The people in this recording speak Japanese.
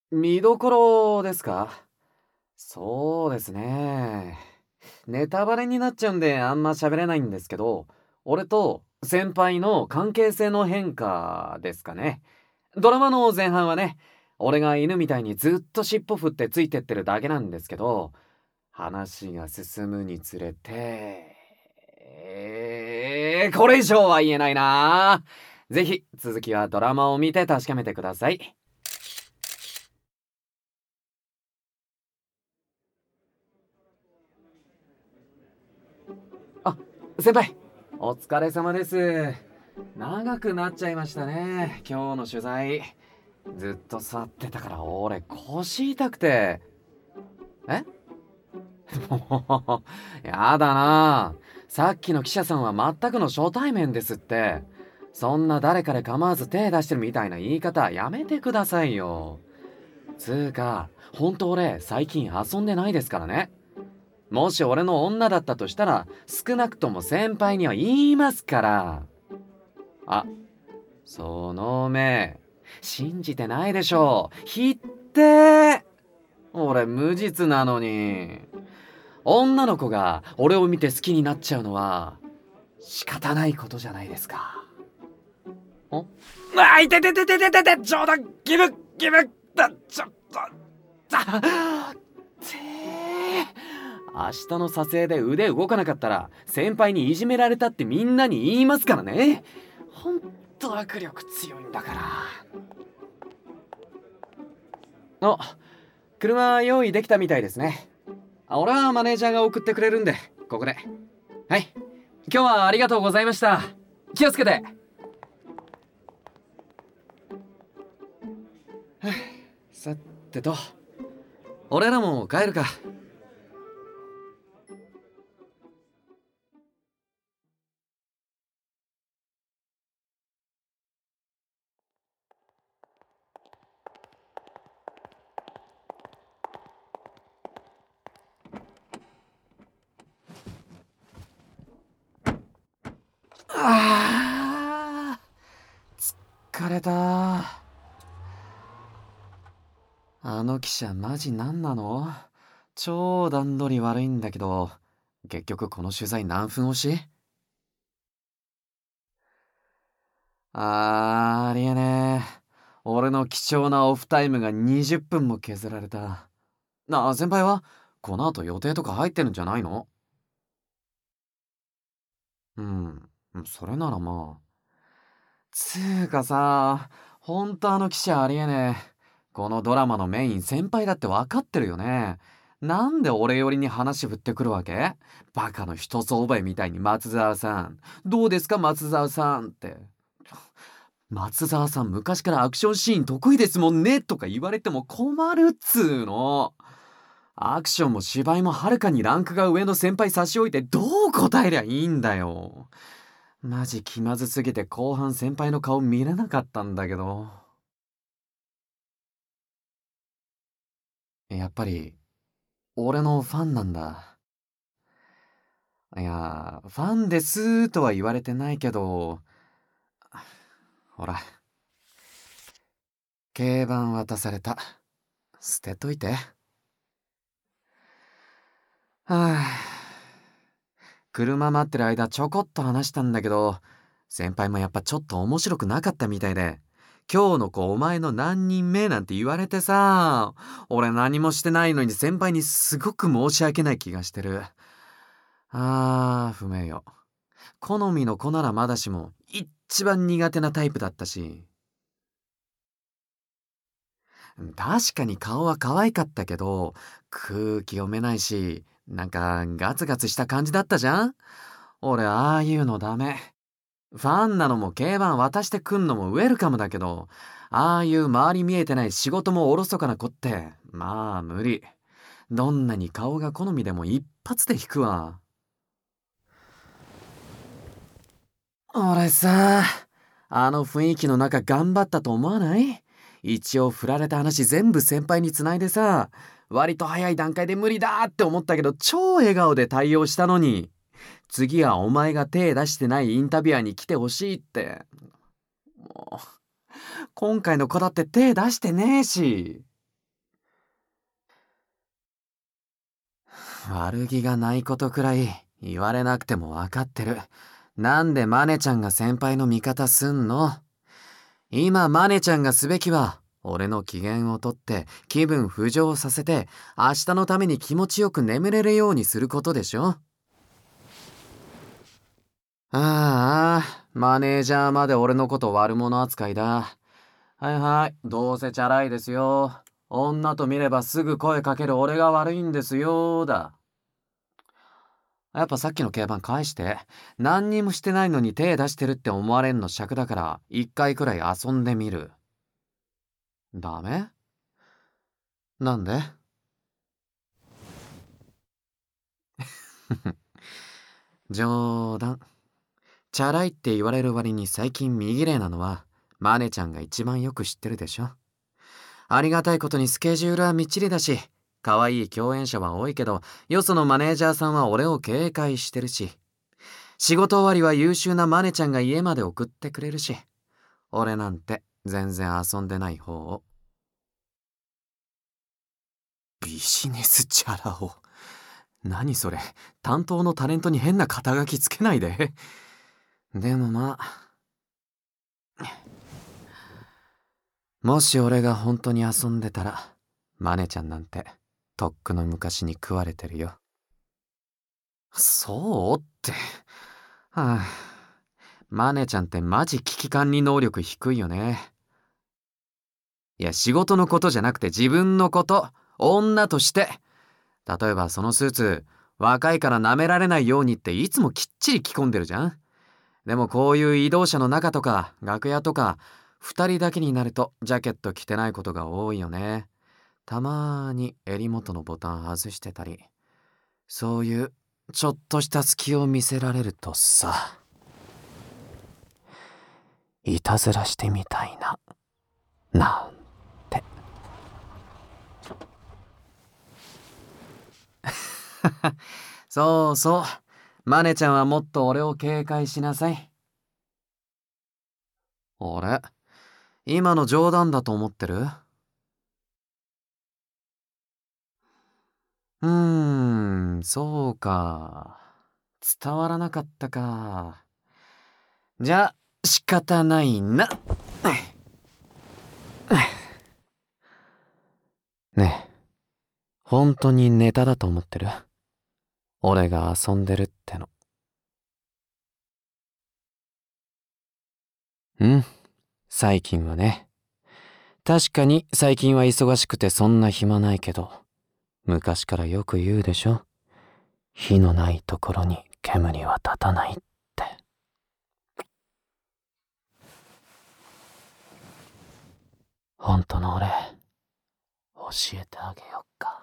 見どころですか？そうですね。ネタバレになっちゃうんであんま喋れないんですけど、俺と先輩の関係性の変化ですかね。ドラマの前半はね、俺が犬みたいにずっと尻尾振ってついてってるだけなんですけど、話が進むにつれて、これ以上は言えないな。ぜひ続きはドラマを見て確かめてください。あ、先輩、お疲れ様です。長くなっちゃいましたね、今日の取材。ずっと座ってたから俺腰痛くて。えもう、やだな。さっきの記者さんは全くの初対面ですって。そんな誰彼構わず手出してるみたいな言い方やめてくださいよ。つーか、ほんと俺最近遊んでないですからね。もし俺の女だったとしたら少なくとも先輩には言いますから。あ、その目信じてないでしょ。ひってー。俺無実なのに。女の子が俺を見て好きになっちゃうのは仕方ないことじゃないですか。んあ、いててててててて、冗談ギブだ、ちょっと、て明日の撮影で腕動かなかったら先輩にいじめられたってみんなに言いますからね。ほんと握力強いんだから。車用意できたみたいですね。俺はマネージャーが送ってくれるんでここで。はい、今日はありがとうございました。気をつけて。さてと、俺らも帰るか。あ疲れた。あの記者マジなんなの？超段取り悪いんだけど、結局この取材何分押し？ありえねえ。俺の貴重なオフタイムが20分も削られた。先輩はこの後予定とか入ってるんじゃないの？うん、それならまあ。つーかさ、ほんとあの記者ありえねえ。このドラマのメイン先輩だって分かってるよね。なんで俺寄りに話振ってくるわけ？バカの一つ覚えみたいに松沢さん。どうですか松沢さんって。松沢さん昔からアクションシーン得意ですもんねとか言われても困るっつーの。アクションも芝居もはるかにランクが上の先輩差し置いてどう答えりゃいいんだよ。マジ気まずすぎて後半先輩の顔見れなかったんだけど。やっぱり俺のファンなんだ。いや、ファンですとは言われてないけど、ほら、競馬渡された。捨てといて。はあ、車待ってる間ちょこっと話したんだけど、先輩もやっぱちょっと面白くなかったみたいで、今日の子お前の何人目なんて言われてさ、俺何もしてないのに先輩にすごく申し訳ない気がしてる。不明よ。好みの子ならまだしも、一番苦手なタイプだったし。確かに顔は可愛かったけど、空気読めないし、なんかガツガツした感じだったじゃん。俺ああいうのダメ。ファンなのも競馬渡してくんのもウェルカムだけど、ああいう周り見えてない仕事もおろそかな子って、まあ無理。どんなに顔が好みでも一発で引くわ。俺さ、あの雰囲気の中頑張ったと思わない？一応振られた話全部先輩に繋いでさ、割と早い段階で無理だって思ったけど超笑顔で対応したのに、次はお前が手出してないインタビュアーに来てほしいって。もう、今回の子だって手出してねえし。 悪気がないことくらい言われなくてもわかってる。なんでマネちゃんが先輩の味方すんの？今マネちゃんがすべきは、俺の機嫌をとって気分浮上させて、明日のために気持ちよく眠れるようにすることでしょ？ああ、マネージャーまで俺のこと悪者扱いだ。はいはい、どうせチャラいですよ。女と見ればすぐ声かける俺が悪いんですよだ。やっぱさっきの競馬返して。何にもしてないのに手出してるって思われんの尺だから、一回くらい遊んでみる。ダメ？なんで？冗談。チャラいって言われる割に最近見綺麗なのは、マネちゃんが一番よく知ってるでしょ。ありがたいことにスケジュールはみっちりだし、可愛い共演者は多いけど、よそのマネージャーさんは俺を警戒してるし、仕事終わりは優秀なマネちゃんが家まで送ってくれるし、俺なんて全然遊んでない方を。ビジネスチャラ男。何それ、担当のタレントに変な肩書きつけないで。でもまあ、もし俺が本当に遊んでたら、マネちゃんなんてとっくの昔に食われてるよ。そうって。はあ、マネちゃんってマジ危機管理能力低いよね。いや、仕事のことじゃなくて自分のこと、女として。例えばそのスーツ、若いから舐められないようにっていつもきっちり着込んでるじゃん。でもこういう移動車の中とか楽屋とか、二人だけになるとジャケット着てないことが多いよね。たまーに襟元のボタン外してたり、そういうちょっとした隙を見せられるとさ、いたずらしてみたいな、なんて。そうそう。マネちゃんはもっと俺を警戒しなさい。あれ？今の冗談だと思ってる？そうか。伝わらなかったか。じゃあ、仕方ないな。ねえ、本当にネタだと思ってる？俺が遊んでるっての。うん、最近はね。確かに最近は忙しくてそんな暇ないけど、昔からよく言うでしょ。火のないところに煙は立たないって。本当の俺、教えてあげよっか。